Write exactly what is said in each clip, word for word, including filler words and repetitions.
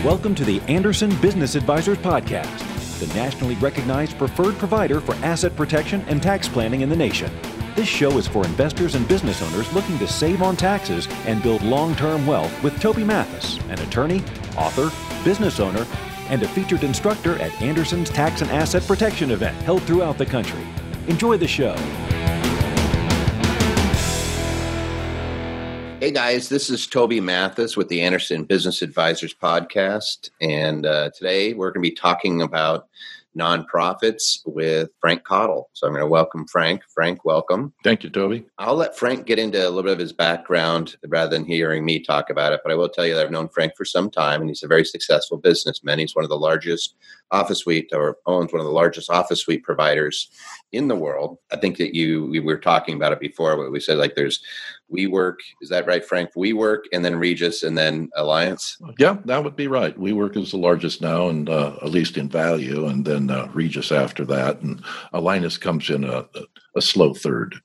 Welcome to the Anderson Business Advisors Podcast, the nationally recognized preferred provider for asset protection and tax planning in the nation. This show is for investors and business owners looking to save on taxes and build long-term wealth with Toby Mathis, an attorney, author, business owner, and a featured instructor at Anderson's Tax and Asset Protection event held throughout the country. Enjoy the show. Hey guys, this is Toby Mathis with the Anderson Business Advisors Podcast, and uh, today we're going to be talking about nonprofits with Frank Cottle. So I'm going to welcome Frank. Frank, welcome. Thank you, Toby. I'll let Frank get into a little bit of his background rather than hearing me talk about it, but I will tell you that I've known Frank for some time, and he's a very successful businessman. He's one of the largest office suite, or owns one of the largest office suite providers in the world. I think that you, we were talking about it before, but we said like there's WeWork, is that right, Frank? WeWork, and then Regus, and then Alliance? Yeah, that would be right. WeWork is the largest now, and uh, at least in value, and then uh, Regus after that, and Alliance comes in a, a, a slow third.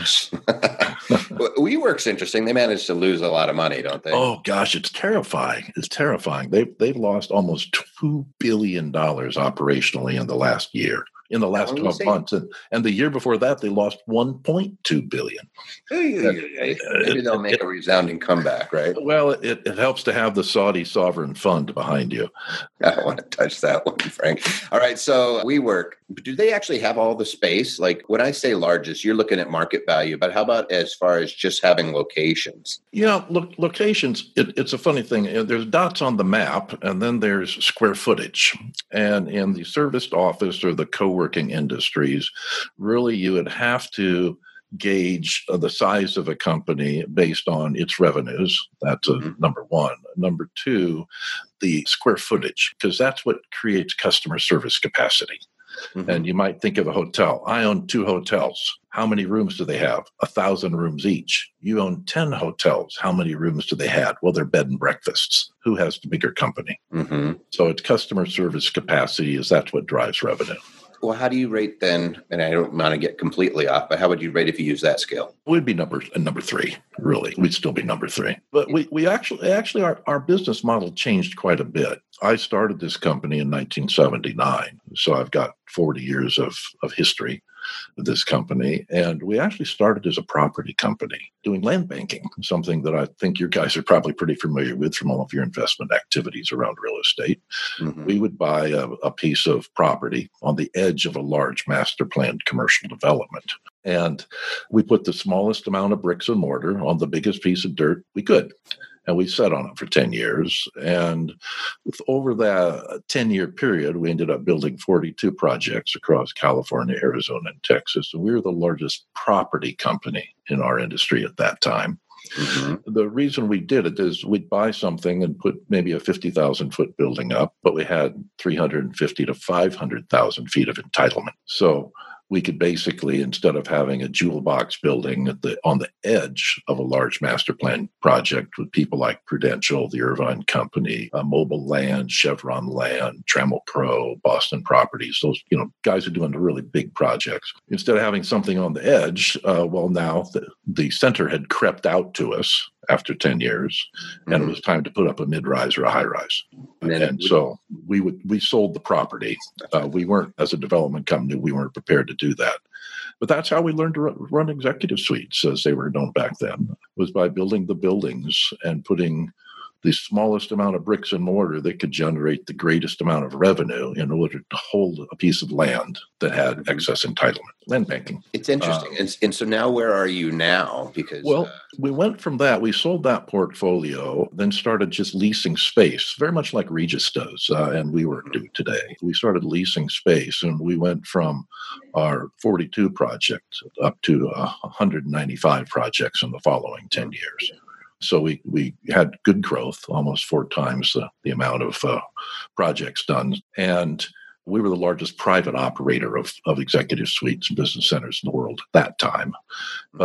WeWork's interesting. They managed to lose a lot of money, don't they? Oh gosh, it's terrifying. It's terrifying. They've they've lost almost two billion dollars operationally in the last year. In the last twelve months, and, and the year before that, they lost one point two billion dollars. Maybe they'll make a resounding comeback, right? Well, it, it helps to have the Saudi sovereign fund behind you. I don't want to touch that one, Frank. All right, so WeWork, do they actually have all the space? Like when I say largest, you're looking at market value, but how about as far as just having locations? Yeah, look, locations, it, it's a funny thing. There's dots on the map, and then there's square footage. And in the serviced office or the co-working industries, really you would have to gauge uh, the size of a company based on its revenues. That's a, mm-hmm. number one. Number two, the square footage, because that's what creates customer service capacity. Mm-hmm. And you might think of a hotel. I own two hotels. How many rooms do they have? A thousand rooms each. You own ten hotels. How many rooms do they have? Well, they're bed and breakfasts. Who has the bigger company? Mm-hmm. So it's customer service capacity is that's what drives revenue. Well, how do you rate then? And I don't want to get completely off, but how would you rate if you use that scale? We'd be number uh, number three, really. We'd still be number three. But we we actually actually our, our business model changed quite a bit. I started this company in nineteen seventy-nine, so I've got forty years of, of history of this company. And we actually started as a property company doing land banking, something that I think you guys are probably pretty familiar with from all of your investment activities around real estate. Mm-hmm. We would buy a, a piece of property on the edge of a large master planned commercial development. And we put the smallest amount of bricks and mortar on the biggest piece of dirt we could. And we sat on it for ten years. And with over that ten-year period, we ended up building forty-two projects across California, Arizona, and Texas. And we were the largest property company in our industry at that time. Mm-hmm. The reason we did it is we'd buy something and put maybe a fifty thousand foot building up, but we had three hundred fifty to five hundred thousand feet of entitlement. So we could basically, instead of having a jewel box building at the on the edge of a large master plan project with people like Prudential, the Irvine Company, uh, Mobile Land, Chevron Land, Trammell Crow, Boston Properties, those you know guys are doing the really big projects. Instead of having something on the edge, uh, well, now the, the center had crept out to us after ten years, and mm-hmm. it was time to put up a mid-rise or a high-rise. And, and so we would we sold the property. Uh, we weren't, as a development company, we weren't prepared to do that. But that's how we learned to run executive suites, as they were known back then, was by building the buildings and putting the smallest amount of bricks and mortar that could generate the greatest amount of revenue in order to hold a piece of land that had excess entitlement. Land banking. It's interesting. Uh, and, and so now where are you now? Because Well, uh, we went from that. We sold that portfolio, then started just leasing space, very much like Regus does, uh, and WeWork do today. We started leasing space, and we went from our forty-two projects up to uh, one hundred ninety-five projects in the following ten years. So we, we had good growth, almost four times the, the amount of uh, projects done. And we were the largest private operator of, of executive suites and business centers in the world at that time. But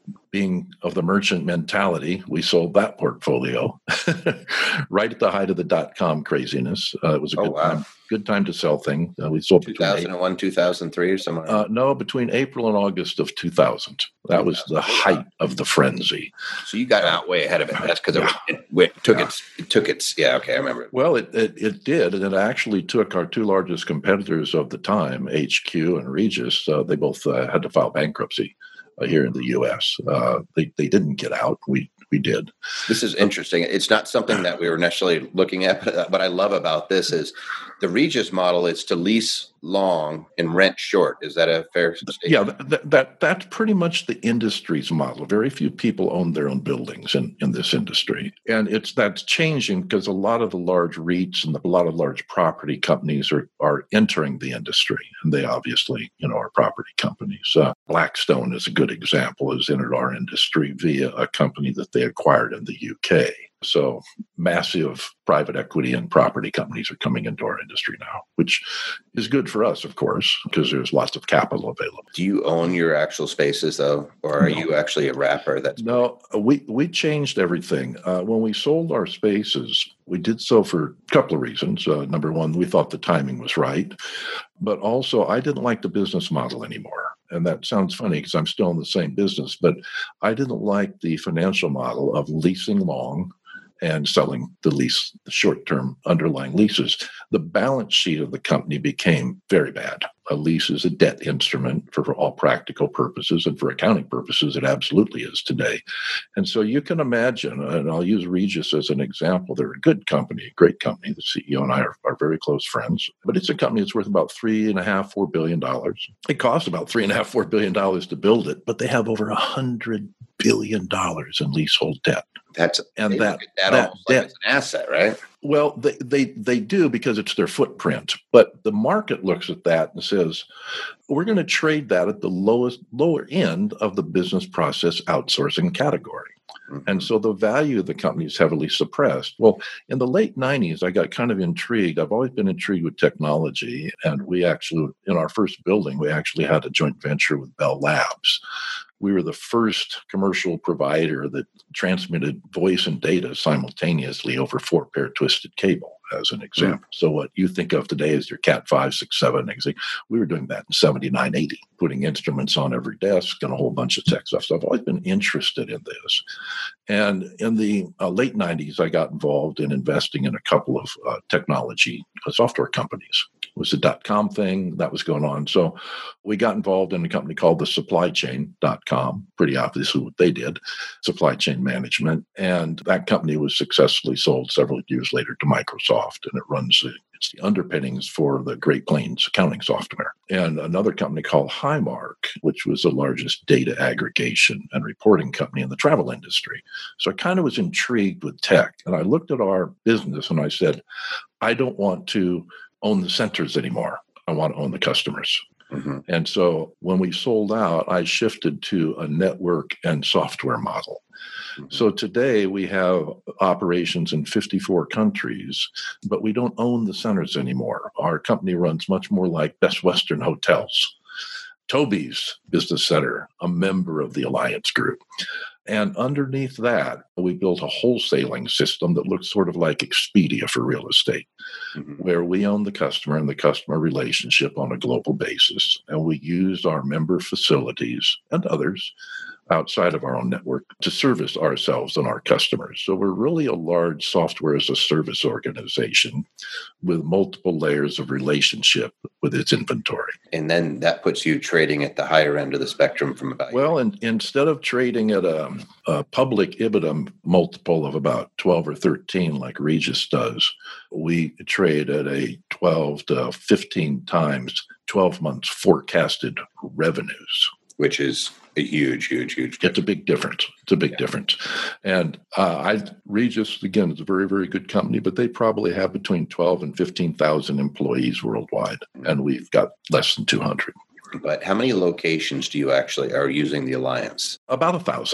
being of the merchant mentality, we sold that portfolio right at the height of the dot-com craziness. Uh, it was a Oh, good wow. time, good time to sell things. Uh, we sold between two thousand one, two thousand three or somewhere. uh, no, between April and August of two thousand. That was the height of the frenzy. So you got out way ahead of it. That's because Yeah. it, it, went- took Yeah. its, it took its, yeah, okay, I remember it. Well, it, it it did, and it actually took our two largest competitors of the time, H Q and Regis. Uh, they both uh, had to file bankruptcy uh, here in the U S. Uh, they they didn't get out. We we did. This is interesting. It's not something that we were necessarily looking at, but what I love about this is the Regis model is to lease long and rent short. Is that a fair statement? Yeah, that, that that's pretty much the industry's model. Very few people own their own buildings in, in this industry. And it's that's changing because a lot of the large REITs and a lot of large property companies are, are entering the industry. And they obviously, you know, are property companies. Uh, Blackstone is a good example, has entered our industry via a company that they acquired in the U K. So massive private equity and property companies are coming into our industry now, which is good for us, of course, because there's lots of capital available. Do you own your actual spaces though? Or are No. you actually a wrapper? That's No, we, we changed everything. Uh, when we sold our spaces, we did so for a couple of reasons. Uh, number one, we thought the timing was right. But also, I didn't like the business model anymore. And that sounds funny because I'm still in the same business, but I didn't like the financial model of leasing long and selling the lease, the short-term underlying leases. The balance sheet of the company became very bad. A lease is a debt instrument for, for all practical purposes, and for accounting purposes, it absolutely is today. And so you can imagine, and I'll use Regis as an example, they're a good company, a great company. The C E O and I are, are very close friends, but it's a company that's worth about three and a half, four billion dollars. It costs about three and a half, four billion dollars to build it, but they have over a hundred billion dollars in leasehold debt. That's And they that- look at that, that- almost like that- it's an asset, right? Well, they, they they do because it's their footprint. But the market looks at that and says, we're going to trade that at the lowest lower end of the business process outsourcing category. Mm-hmm. And so the value of the company is heavily suppressed. Well, in the late nineties, I got kind of intrigued. I've always been intrigued with technology. And we actually, in our first building, we actually had a joint venture with Bell Labs. We were the first commercial provider that transmitted voice and data simultaneously over four pair twisted cable, as an example. Mm. So what you think of today as your Cat five, six, seven, we were doing that in seventy-nine, eighty, putting instruments on every desk and a whole bunch of tech stuff. So I've always been interested in this. And in the uh, late nineties, I got involved in investing in a couple of uh, technology uh, software companies. It was a dot-com thing that was going on. So we got involved in a company called the supply chain dot com, pretty obviously what they did, supply chain management. And that company was successfully sold several years later to Microsoft, and it runs the, it's the underpinnings for the Great Plains accounting software. And another company called Highmark, which was the largest data aggregation and reporting company in the travel industry. So I kind of was intrigued with tech. And I looked at our business and I said, I don't want to own the centers anymore. I want to own the customers. Mm-hmm. And so when we sold out, I shifted to a network and software model. Mm-hmm. So today we have operations in fifty-four countries, but we don't own the centers anymore. Our company runs much more like Best Western Hotels. Toby's Business Center, a member of the Alliance Group. And underneath that, we built a wholesaling system that looks sort of like Expedia for real estate, mm-hmm. where we own the customer and the customer relationship on a global basis. And we use our member facilities and others outside of our own network to service ourselves and our customers. So we're really a large software as a service organization with multiple layers of relationship with its inventory. And then that puts you trading at the higher end of the spectrum from about. Well, and instead of trading at a, a public EBITDA multiple of about twelve or thirteen like Regis does, we trade at a twelve to fifteen times twelve months forecasted revenues. Which is a huge, huge, huge difference. It's a big difference. It's a big yeah. difference. And uh, I Regis, again, is a very, very good company, but they probably have between twelve and fifteen thousand employees worldwide, and we've got less than two hundred. But how many locations do you actually are using the Alliance? About a thousand.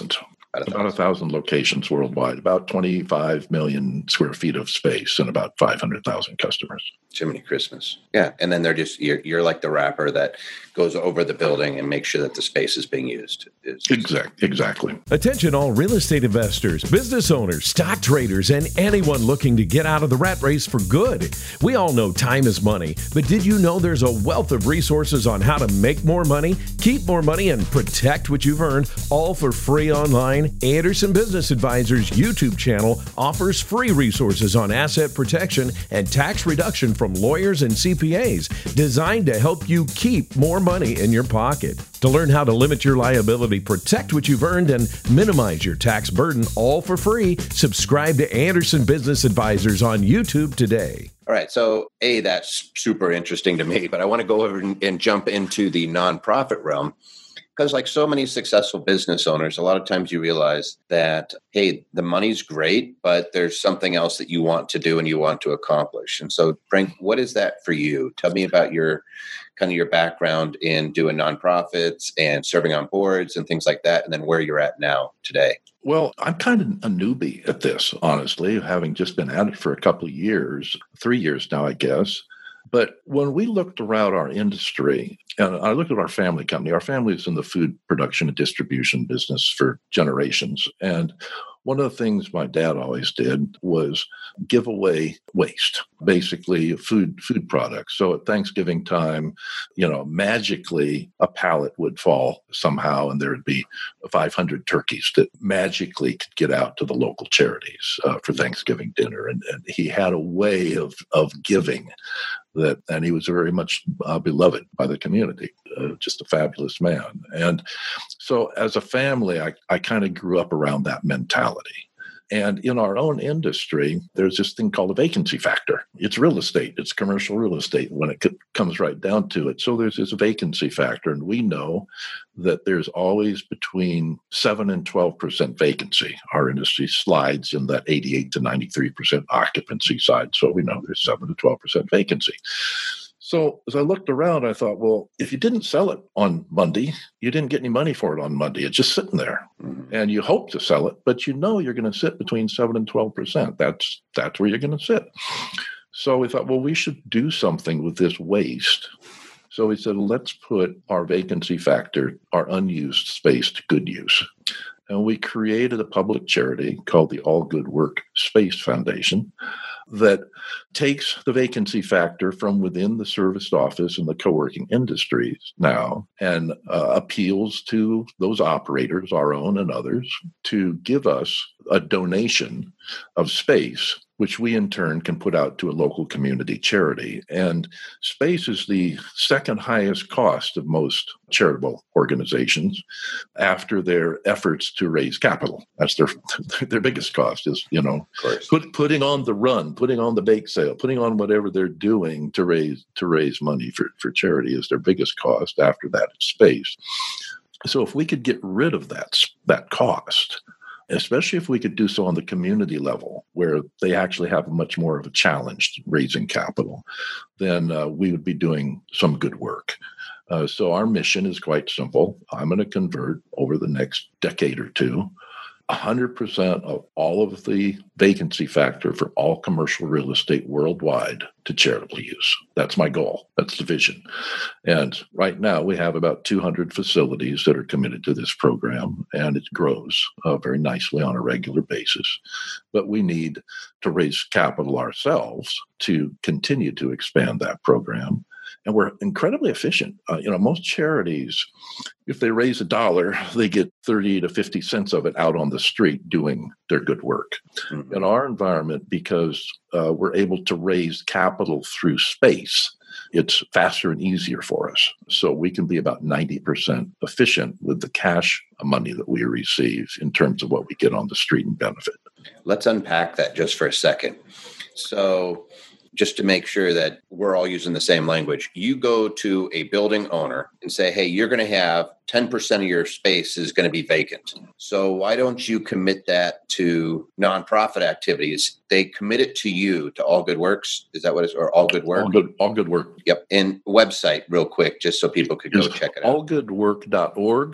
About a About a thousand. thousand locations worldwide, about twenty-five million square feet of space, and about five hundred thousand customers. Jiminy Christmas. Yeah. And then they're just, you're, you're like the wrapper that goes over the building and makes sure that the space is being used. Is Exact, exactly. Attention all real estate investors, business owners, stock traders, and anyone looking to get out of the rat race for good. We all know time is money, but did you know there's a wealth of resources on how to make more money, keep more money, and protect what you've earned, all for free online? Anderson Business Advisors YouTube channel offers free resources on asset protection and tax reduction from lawyers and C P As, designed to help you keep more money in your pocket. To learn how to limit your liability, protect what you've earned, and minimize your tax burden, all for free, subscribe to Anderson Business Advisors on YouTube today. All right. So, A, that's super interesting to me, but I want to go over and, and jump into the nonprofit realm. Because like so many successful business owners, a lot of times you realize that, hey, the money's great, but there's something else that you want to do and you want to accomplish. And so, Frank, what is that for you? Tell me about your kind of your background in doing nonprofits and serving on boards and things like that, and then where you're at now today. Well, I'm kind of a newbie at this, honestly, having just been at it for a couple of years, three years now, I guess. But when we looked around our industry, and I looked at our family company, our family is in the food production and distribution business for generations. And one of the things my dad always did was give away waste, basically food food products. So at Thanksgiving time, you know, magically a pallet would fall somehow, and there would be five hundred turkeys that magically could get out to the local charities uh, for Thanksgiving dinner. And, and he had a way of of giving that, and he was very much uh, beloved by the community. Uh, just a fabulous man. And so as a family, I, I kind of grew up around that mentality. And in our own industry, there's this thing called a vacancy factor. It's real estate. It's commercial real estate when it c- comes right down to it. So there's this vacancy factor. And we know that there's always between seven and twelve percent vacancy. Our industry slides in that eighty-eight to ninety-three percent occupancy side. So we know there's seven to twelve percent vacancy. So as I looked around, I thought, well, if you didn't sell it on Monday, you didn't get any money for it on Monday. It's just sitting there. Mm-hmm. And you hope to sell it, but you know you're going to sit between seven and twelve percent. That's that's where you're going to sit. So we thought, well, we should do something with this waste. So we said, let's put our vacancy factor, our unused space, to good use. And we created a public charity called the All Good Work Space Foundation that takes the vacancy factor from within the serviced office and the co-working industries now and uh, appeals to those operators, our own and others, to give us a donation of space, which we in turn can put out to a local community charity. And space is the second highest cost of most charitable organizations after their efforts to raise capital. That's their their biggest cost is, you know, put, putting on the run, putting on the bake sale, putting on whatever they're doing to raise to raise money for, for charity is their biggest cost. After that, it's space. So if we could get rid of that, that cost, especially if we could do so on the community level where they actually have much more of a challenge raising capital, then uh, we would be doing some good work. Uh, so our mission is quite simple. I'm going to convert over the next decade or two one hundred percent of all of the vacancy factor for all commercial real estate worldwide to charitable use. That's my goal. That's the vision. And right now we have about two hundred facilities that are committed to this program, and it grows uh, very nicely on a regular basis. But we need to raise capital ourselves to continue to expand that program. And we're incredibly efficient. Uh, you know, most charities, if they raise a dollar, they get thirty to fifty cents of it out on the street doing their good work. Mm-hmm. In our environment, because uh, we're able to raise capital through space, it's faster and easier for us. So we can be about ninety percent efficient with the cash money that we receive in terms of what we get on the street and benefit. Let's unpack that just for a second. So just to make sure that we're all using the same language, you go to a building owner and say, hey, you're going to have ten percent of your space is going to be vacant. So why don't you commit that to nonprofit activities? They commit it to you, to All Good Works. Is that what it's, or All Good Work? All Good, all good Work. Yep. And website real quick, just so people could go It's check it out. all good work dot org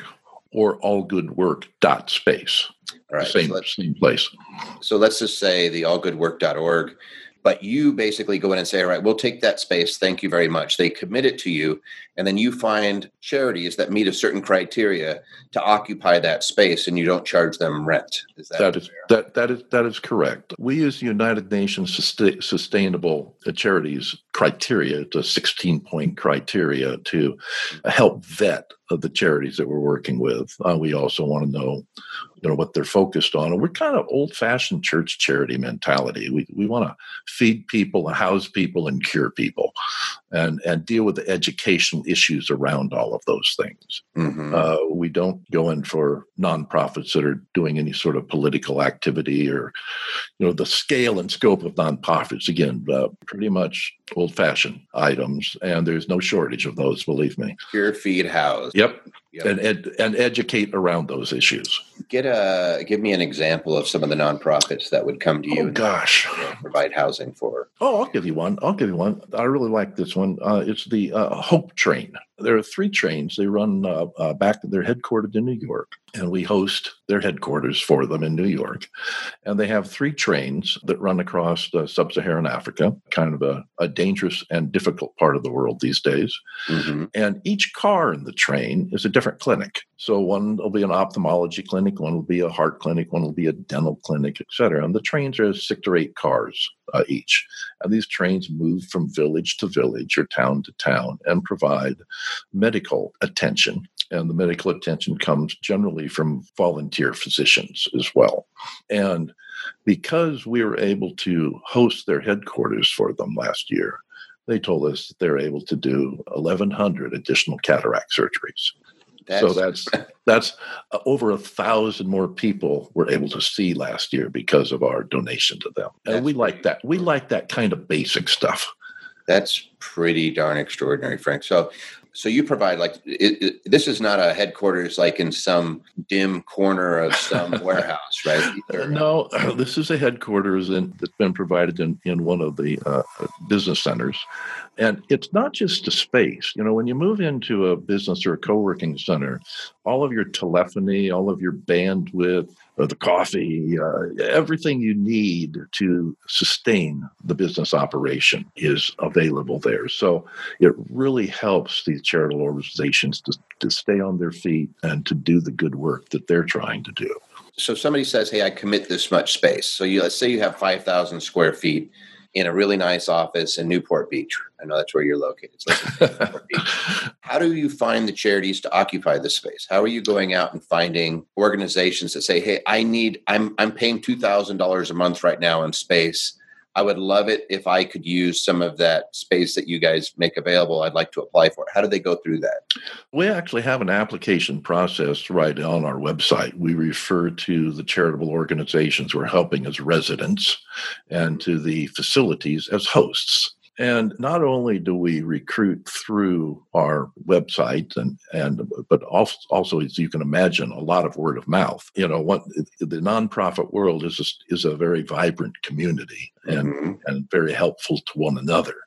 or allgoodwork.space. All right. Same, so same place. So let's just say the all good work dot org, but you basically go in and say, all right, we'll take that space. Thank you very much. They commit it to you. And then you find charities that meet a certain criteria to occupy that space, and you don't charge them rent. Is that, that is that that is that is correct. We use the United Nations Sustain, Sustainable Charities criteria, it's a sixteen-point criteria to help vet of the charities that we're working with. Uh, we also want to know, you know, what they're focused on. And we're kind of old-fashioned church charity mentality. We we want to feed people, house people, and cure people, and and deal with the educational issues around all of those things. Mm-hmm. Uh, we don't go in for nonprofits that are doing any sort of political activity or, you know, the scale and scope of nonprofits. Again, uh, pretty much old-fashioned items, and there's no shortage of those, believe me. Cure, feed, house. Yep. Yep. And ed, and educate around those issues. Get a give me an example of some of the nonprofits that would come to you. Oh, and gosh, you know, provide housing for. Oh, I'll give you one. I'll give you one. I really like this one. Uh, it's the uh, Hope Train. There are three trains. They run uh, uh, back. They're headquartered in New York, and we host their headquarters for them in New York. And they have three trains that run across uh, sub-Saharan Africa, kind of a, a dangerous and difficult part of the world these days. Mm-hmm. And each car in the train is a different clinic. So one will be an ophthalmology clinic, one will be a heart clinic, one will be a dental clinic, et cetera. And the trains are six or eight cars uh, each. And these trains move from village to village or town to town and provide medical attention. And the medical attention comes generally from volunteer physicians as well. And because we were able to host their headquarters for them last year, they told us that they're able to do eleven hundred additional cataract surgeries. That's, so that's that's uh, over a thousand more people were able to see last year because of our donation to them. And we like that. We like that kind of basic stuff. That's pretty darn extraordinary, Frank. So, so you provide like it, it, this is not a headquarters like in some dim corner of some warehouse, right? Or, no, uh, this is a headquarters in, that's been provided in, in one of the uh, business centers. And it's not just a space. You know, when you move into a business or a co-working center, all of your telephony, all of your bandwidth, uh, the coffee, uh, everything you need to sustain the business operation is available there. So it really helps these charitable organizations to, to stay on their feet and to do the good work that they're trying to do. So somebody says, hey, I commit this much space. So you let's say you have five thousand square feet in a really nice office in Newport Beach. I know that's where you're located. So Newport Beach. How do you find the charities to occupy this space? How are you going out and finding organizations that say, hey, I need, I'm I'm paying two thousand dollars a month right now in space. I would love it if I could use some of that space that you guys make available. I'd like to apply for it. How do they go through that? We actually have an application process right on our website. We refer to the charitable organizations we're helping as residents and to the facilities as hosts. And not only do we recruit through our website, and and but also, also as you can imagine, a lot of word of mouth. You know, what the nonprofit world is a, is a very vibrant community and mm-hmm. and very helpful to one another.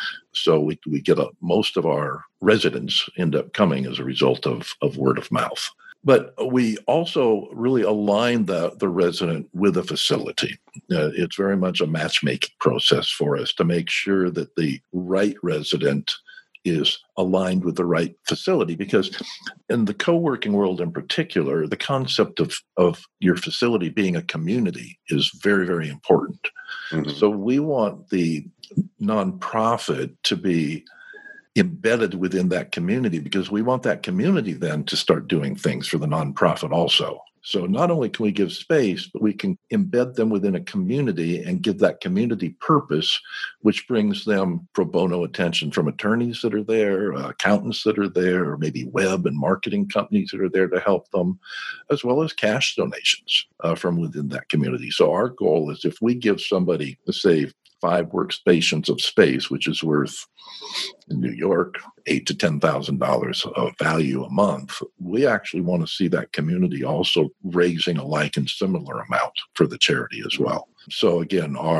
So we we get a most of our residents end up coming as a result of of word of mouth. But we also really align the, the resident with a facility. Uh, it's very much a matchmaking process for us to make sure that the right resident is aligned with the right facility, because in the co-working world in particular, the concept of, of your facility being a community is very, very important. Mm-hmm. So we want the nonprofit to be embedded within that community, because we want that community then to start doing things for the nonprofit also. So not only can we give space, but we can embed them within a community and give that community purpose, which brings them pro bono attention from attorneys that are there, uh, accountants that are there, or maybe web and marketing companies that are there to help them, as well as cash donations uh, from within that community. So our goal is, if we give somebody, let's say, five workstations of space, which is worth in New York eight to ten thousand dollars of value a month, we actually want to see that community also raising a like and similar amount for the charity as well. So again, our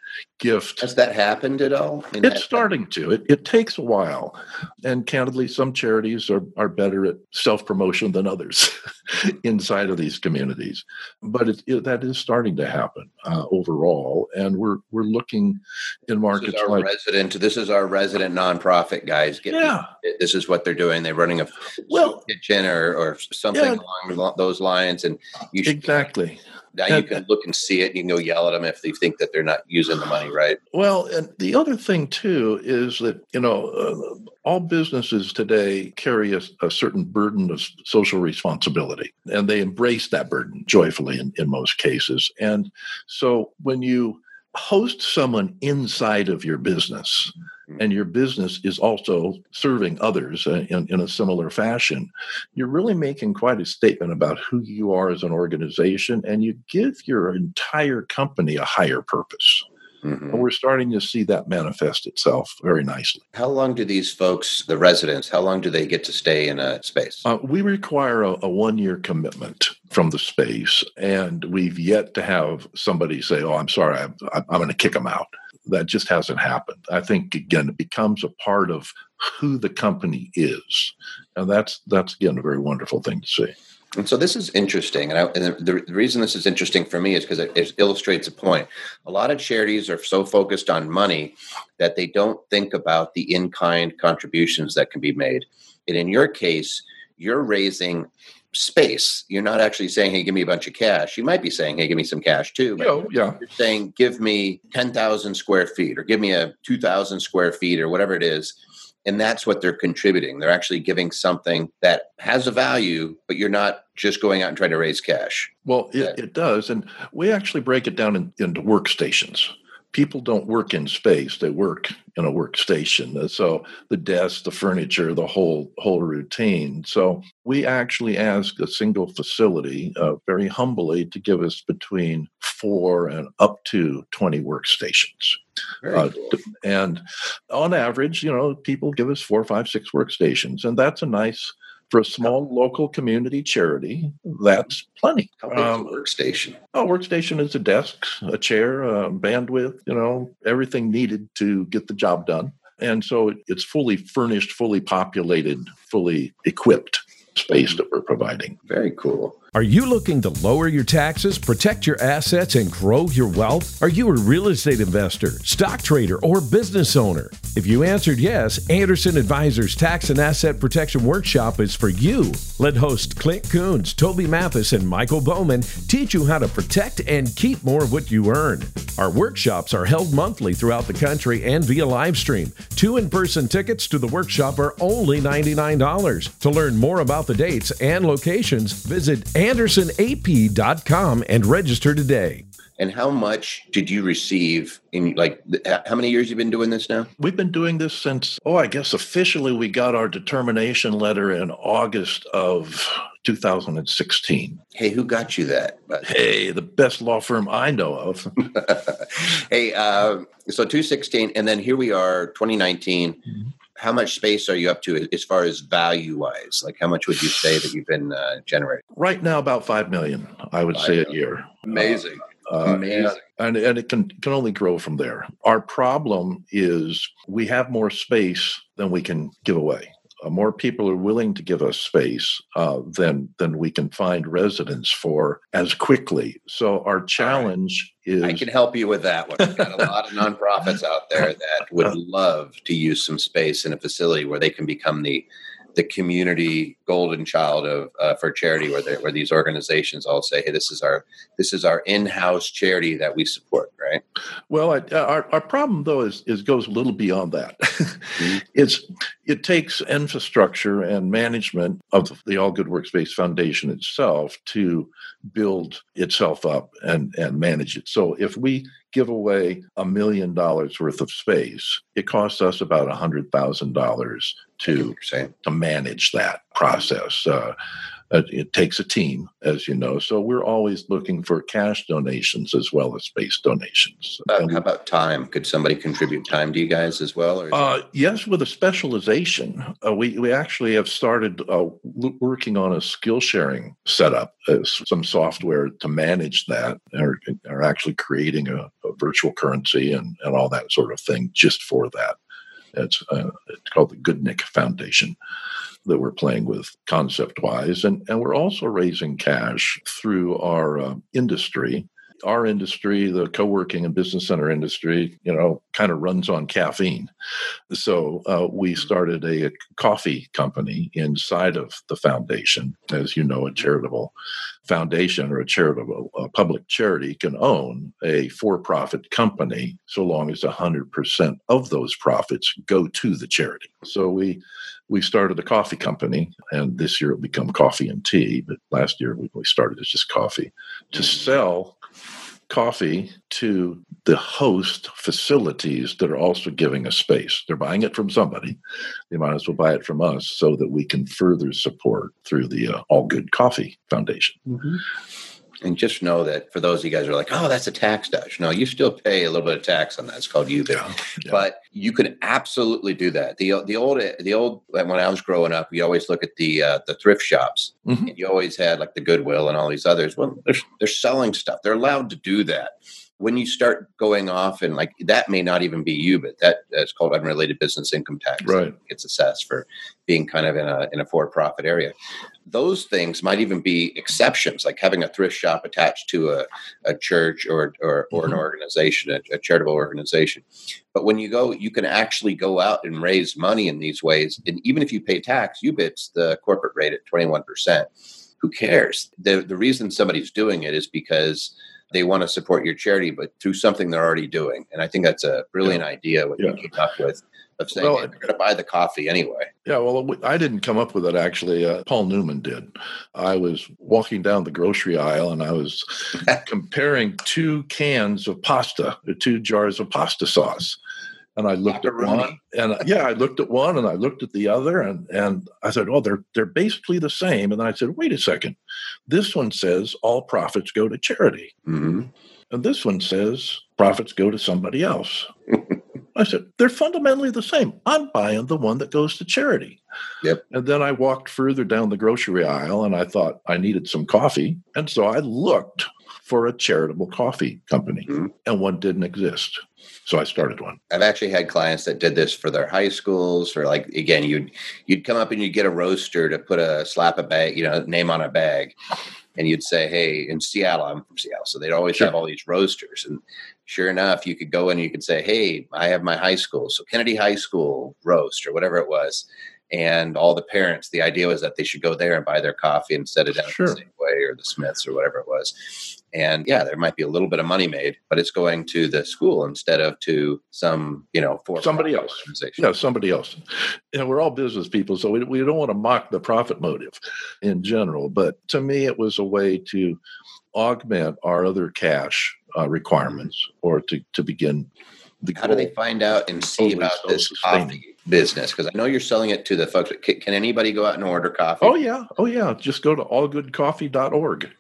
gift. Has that happened at all? I mean, It's that- starting to. It, it takes a while. And candidly, some charities are, are better at self-promotion than others inside of these communities. But it, it, that is starting to happen uh, overall. And we're we're looking in markets this is our like... resident. This is our resident nonprofit guys. Get Yeah. This is what they're doing. They're running a Well, kitchen or, or something yeah. along lo- those lines. And you should, Exactly. now you And- can look and see it. You can go yell at them if they think that they're not using the money right. Well, and the other thing, too, is that, you know, uh, all businesses today carry a, a certain burden of social responsibility, and they embrace that burden joyfully in, in most cases. And so when you host someone inside of your business, and your business is also serving others uh, in, in a similar fashion, you're really making quite a statement about who you are as an organization, and you give your entire company a higher purpose. Mhm. And we're starting to see that manifest itself very nicely. How long do these folks, the residents, how long do they get to stay in a space? Uh, we require a, a one-year commitment from the space, and we've yet to have somebody say, oh, I'm sorry, I'm, I'm going to kick them out. That just hasn't happened. I think, again, it becomes a part of who the company is. And that's, that's again, a very wonderful thing to see. And so this is interesting. And, I, and the, the reason this is interesting for me is because it, it illustrates a point. A lot of charities are so focused on money that they don't think about the in-kind contributions that can be made. And in your case, you're raising space. You're not actually saying, hey, give me a bunch of cash. You might be saying, hey, give me some cash too. But Yeah, yeah. you're saying, give me ten thousand square feet or give me a two thousand square feet or whatever it is. And that's what they're contributing. They're actually giving something that has a value, but you're not just going out and trying to raise cash. Well, it, it does. And we actually break it down in, into workstations. People don't work in space; they work in a workstation. So the desk, the furniture, the whole whole routine. So we actually ask a single facility, uh, very humbly, to give us between four and up to twenty workstations. Very Uh, cool. and on average, you know, people give us four, five, six workstations, and that's a nice. For a small local community charity, that's plenty. How big is Um, a workstation? A workstation is a desk, a chair, uh, bandwidth, you know, everything needed to get the job done. And so it's fully furnished, fully populated, fully equipped space that we're providing. Very cool. Are you looking to lower your taxes, protect your assets, and grow your wealth? Are you a real estate investor, stock trader, or business owner? If you answered yes, Anderson Advisors Tax and Asset Protection Workshop is for you. Let host Clint Coons, Toby Mathis, and Michael Bowman teach you how to protect and keep more of what you earn. Our workshops are held monthly throughout the country and via live stream. Two in-person tickets to the workshop are only ninety-nine dollars. To learn more about the dates and locations, visit anderson a p dot com and register today. And how much did you receive in like th- how many years you've been doing this now? We've been doing this since, oh, I guess officially we got our determination letter in August of two thousand sixteen. Hey, who got you that? Hey, the best law firm I know of. Hey, uh, so two sixteen, and then here we are, twenty nineteen. Mm-hmm. How much space are you up to as far as value wise? Like, how much would you say that you've been uh, generating? Right now, about five million, I would Five say a million. year. Amazing. Uh, Amazing. And, and it can, can only grow from there. Our problem is we have more space than we can give away. Uh, more people are willing to give us space uh, than than we can find residents for as quickly. So our challenge is... I can help you with that one. I've got a lot of nonprofits out there that would love to use some space in a facility where they can become the the community golden child of uh, for charity, where they, where these organizations all say, "Hey, this is our this is our in-house charity that we support." Right? Well, I, our our problem though is is goes a little beyond that. It's it takes infrastructure and management of the All Good Workspace Foundation itself to build itself up and and manage it. So if we give away a million dollars worth of space, it costs us about a hundred thousand dollars to to manage that process. Uh, it takes a team, as you know, so we're always looking for cash donations as well as space donations. Uh, And how about time? Could somebody contribute time to you guys as well? Or is Uh, yes, with a specialization. Uh, we, we actually have started uh, l- working on a skill sharing setup, uh, some software to manage that, or are actually creating a, a virtual currency and, and all that sort of thing just for that. It's, uh, it's called the Goodnick Foundation that we're playing with concept-wise. And, and we're also raising cash through our uh, industry. Our industry, the co-working and business center industry, you know, kind of runs on caffeine. So uh, we started a, a coffee company inside of the foundation. As you know, a charitable foundation or a charitable a public charity can own a for-profit company so long as one hundred percent of those profits go to the charity. So we we started a coffee company, and this year it'll become Coffee and Tea, but last year we started as just coffee, to sell coffee to the host facilities that are also giving us space. They're buying it from somebody. They might as well buy it from us so that we can further support through the uh, All Good Coffee Foundation. Mm-hmm. And just know that for those of you guys who are like, oh, that's a tax dodge. No, you still pay a little bit of tax on that. It's called U B I. Yeah, yeah. But you can absolutely do that. The the old the old when I was growing up, we always look at the uh, the thrift shops. Mm-hmm. And you always had like the Goodwill and all these others. Well, they're they're selling stuff. They're allowed to do that. When you start going off and like that may not even be you, but that that's called unrelated business income tax. Right. It's assessed for being kind of in a in a for-profit area. Those things might even be exceptions, like having a thrift shop attached to a, a church or or, or mm-hmm. an organization, a, a charitable organization. But when you go, you can actually go out and raise money in these ways. And even if you pay tax, U B I's the corporate rate at twenty-one percent. Who cares? The the reason somebody's doing it is because they want to support your charity, but through something they're already doing. And I think that's a brilliant yeah. idea what yeah. you came up with of saying, well, hey, we're going to buy the coffee anyway. Yeah, well, I didn't come up with it, actually. Uh, Paul Newman did. I was walking down the grocery aisle, and I was comparing two cans of pasta, two jars of pasta sauce. And I looked at one, and yeah, I looked at one, and I looked at the other, and and I said, "Oh, they're they're basically the same." And I said, "Wait a second, this one says all profits go to charity, mm-hmm. and this one says profits go to somebody else." I said, "They're fundamentally the same. I'm buying the one that goes to charity." Yep. And then I walked further down the grocery aisle, and I thought I needed some coffee, and so I looked for a charitable coffee company, mm-hmm. and one didn't exist. So I started one. I've actually had clients that did this for their high schools, or like, again, you'd you'd come up and you'd get a roaster to put a slap a bag, you know, name on a bag. And you'd say, hey, in Seattle, I'm from Seattle. So they'd always sure. have all these roasters. And sure enough, you could go in and you could say, hey, I have my high school. So Kennedy High School roast or whatever it was. And all the parents, the idea was that they should go there and buy their coffee and set it down sure. at the Safeway or the Smiths or whatever it was. And yeah, there might be a little bit of money made, but it's going to the school instead of to some, you know, for somebody else. Yeah, somebody else. You know, we're all business people, so we, we don't want to mock the profit motive in general. But to me, it was a way to augment our other cash uh, requirements or to, to begin. The How do they find out and see about this coffee business? Because I know you're selling it to the folks. Can, can anybody go out and order coffee? Oh, yeah. Oh, yeah. Just go to all good coffee dot org.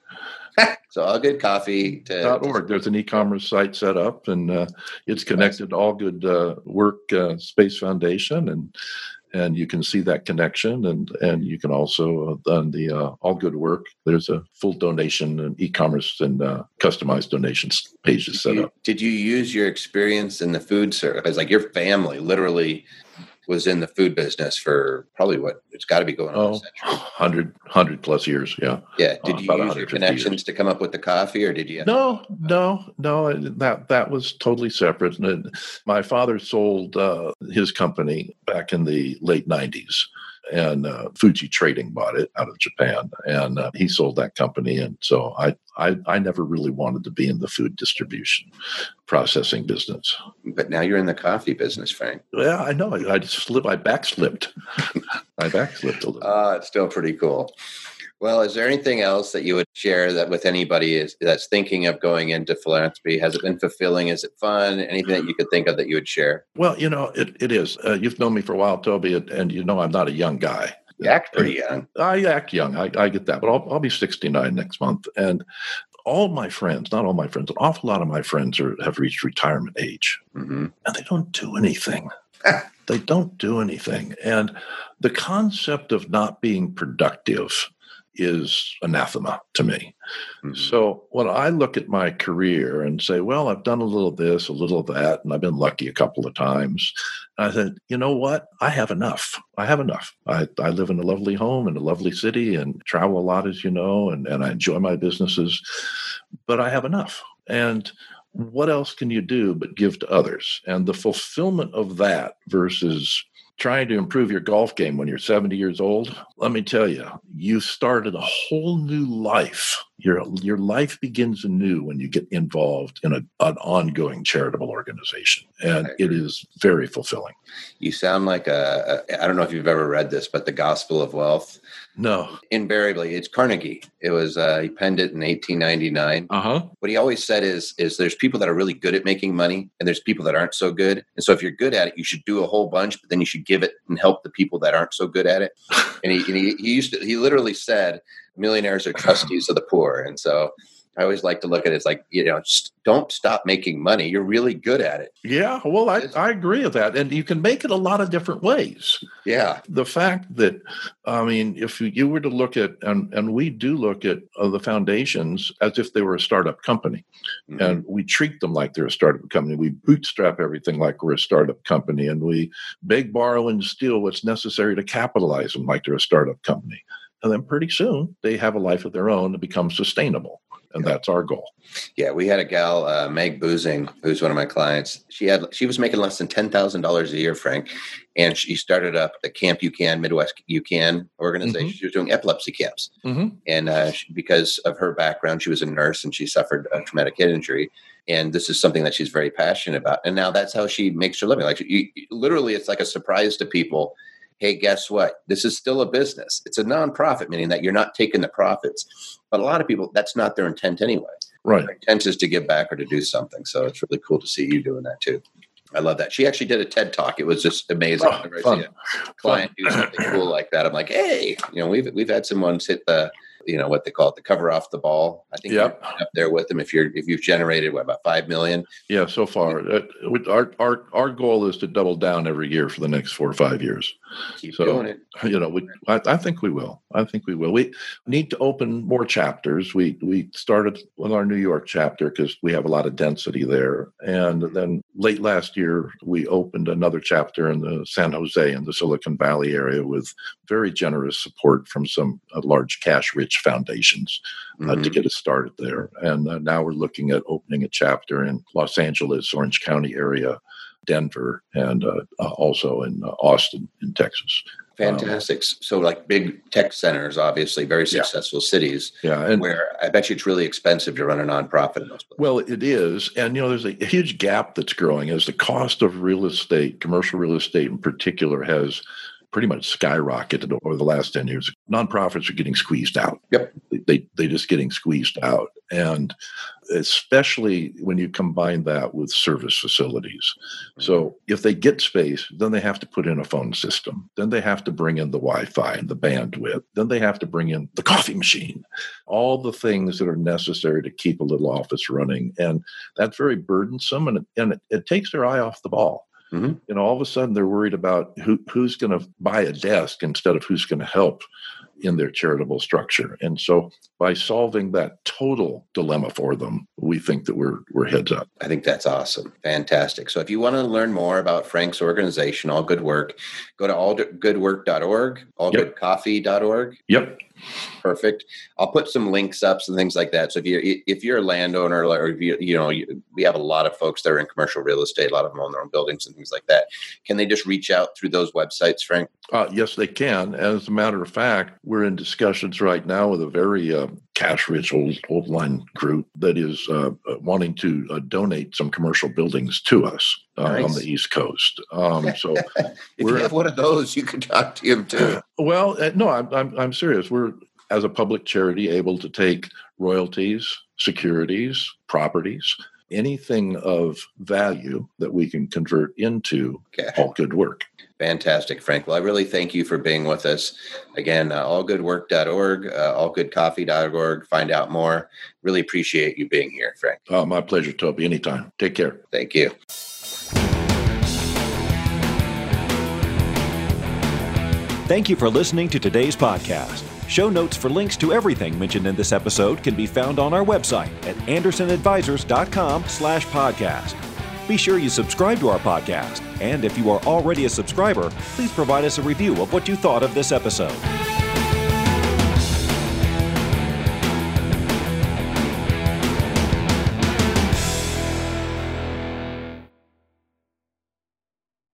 So all good coffee dot org. There's an e-commerce site set up, and uh, it's connected to All Good uh, Work uh, Space Foundation, and and you can see that connection, and and you can also uh, on the uh, All Good Work. There's a full donation and e-commerce and uh, customized donations pages set you, up. Did you use your experience in the food service? Like your family literally was in the food business for probably what it's got to be going on oh, a century. one hundred, one hundred plus years. Yeah. Yeah. Did uh, you use your connections years. to come up with the coffee, or did you? No, no, no. That that was totally separate. And my father sold uh, his company back in the late nineties. And uh, Fuji Trading bought it out of Japan, and uh, he sold that company. And so I, I, I never really wanted to be in the food distribution processing business. But now you're in the coffee business, Frank. Yeah, I know. I, I slip. I backslipped. I backslipped a little. Uh, it's still pretty cool. Well, is there anything else that you would share that with anybody is that's thinking of going into philanthropy? Has it been fulfilling? Is it fun? Anything that you could think of that you would share? Well, you know, it, it is. Uh, you've known me for a while, Toby, and, and you know I'm not a young guy. You act pretty young. I act young. I, I get that. But I'll, I'll be sixty-nine next month. And all my friends, not all my friends, an awful lot of my friends are, have reached retirement age. Mm-hmm. And they don't do anything. They don't do anything. And the concept of not being productive is anathema to me. Mm-hmm. So when I look at my career and say, well, I've done a little of this, a little of that, and I've been lucky a couple of times, I said, you know what? I have enough. I have enough. I, I live in a lovely home in a lovely city and travel a lot, as you know, and, and I enjoy my businesses, but I have enough. And what else can you do but give to others? And the fulfillment of that versus trying to improve your golf game when you're seventy years old, let me tell you, you started a whole new life. Your your life begins anew when you get involved in a, an ongoing charitable organization. And it is very fulfilling. You sound like a, a, I don't know if you've ever read this, but The Gospel of Wealth. No. Invariably, it's Carnegie. It was, uh, he penned it in eighteen ninety-nine. Uh-huh. What he always said is, is there's people that are really good at making money and there's people that aren't so good. And so if you're good at it, you should do a whole bunch, but then you should give it and help the people that aren't so good at it. And he, and he, he used to, he literally said, millionaires are trustees of the poor. And so I always like to look at it as like, you know, just don't stop making money. You're really good at it. Yeah, well, I, I agree with that. And you can make it a lot of different ways. Yeah. The fact that, I mean, if you were to look at, and, and we do look at uh, the foundations as if they were a startup company. Mm-hmm. And we treat them like they're a startup company. We bootstrap everything like we're a startup company. And we beg, borrow, and steal what's necessary to capitalize them like they're a startup company. And then pretty soon they have a life of their own to become sustainable. And that's our goal. Yeah, we had a gal, uh, Meg Boozing, who's one of my clients. She had she was making less than ten thousand dollars a year, Frank, and she started up the Camp You Can, Midwest You Can organization. Mm-hmm. She was doing epilepsy camps, mm-hmm. and uh, she, because of her background, she was a nurse and she suffered a traumatic head injury. And this is something that she's very passionate about. And now that's how she makes her living. Like you, literally, it's like a surprise to people. Hey, guess what? This is still a business. It's a nonprofit, meaning that you're not taking the profits. But a lot of people, that's not their intent anyway. Right. Their intent is to give back or to do something. So it's really cool to see you doing that too. I love that. She actually did a TED Talk. It was just amazing. Oh, Whenever fun. I see a client do something cool like that, I'm like, hey, you know, we've we've had someone hit the, you know, what they call it, the cover off the ball. I think yep. you're up there with them. If you're if you've generated what about five million? Yeah, so far. Uh, our our our goal is to double down every year for the next four or five years. Keep so, doing it. You know, we I, I think we will. I think we will. We need to open more chapters. We we started with our New York chapter because we have a lot of density there, and then late last year we opened another chapter in the San Jose and the Silicon Valley area with very generous support from some uh, large cash-rich foundations uh, mm-hmm. to get us started there. And uh, now we're looking at opening a chapter in Los Angeles, Orange County area, Denver, and uh, uh, also in uh, Austin in Texas. Fantastic. Um, so like big tech centers, obviously very successful yeah. cities yeah, and where I bet you it's really expensive to run a nonprofit in those places. Well, it is. And, you know, there's a huge gap that's growing as the cost of real estate, commercial real estate in particular, has pretty much skyrocketed over the last ten years. Nonprofits are getting squeezed out. Yep. They, they're just getting squeezed out. And especially when you combine that with service facilities. So if they get space, then they have to put in a phone system. Then they have to bring in the Wi-Fi and the bandwidth. Then they have to bring in the coffee machine, all the things that are necessary to keep a little office running. And that's very burdensome, and it, and it, it takes their eye off the ball. Mm-hmm. You know, all of a sudden they're worried about who who's going to buy a desk instead of who's going to help in their charitable structure. And so by solving that total dilemma for them, we think that we're we're heads up. I think that's awesome. Fantastic. So if you want to learn more about Frank's organization, All Good Work, go to all good work dot org, all good coffee dot org. Yep. Perfect. I'll put some links up and things like that. So if you're if you're a landowner, or if you you know you, we have a lot of folks that are in commercial real estate, a lot of them own their own buildings and things like that. Can they just reach out through those websites, Frank? Uh, yes, they can. As a matter of fact, we're in discussions right now with a very uh, cash-rich old old line group that is uh, wanting to uh, donate some commercial buildings to us uh, nice. on the East Coast. Um, so if you have one of those, you can talk to him too. Well, uh, no, I'm, I'm I'm serious. We're, as a public charity, able to take royalties, securities, properties, anything of value that we can convert into okay. all good work. Fantastic, Frank. Well, I really thank you for being with us. Again, uh, all good work dot org, uh, all good coffee dot org. Find out more. Really appreciate you being here, Frank. Oh, my pleasure, Toby. Anytime. Take care. Thank you. Thank you for listening to today's podcast. Show notes for links to everything mentioned in this episode can be found on our website at anderson advisors dot com slash podcast. Be sure you subscribe to our podcast, and if you are already a subscriber, please provide us a review of what you thought of this episode.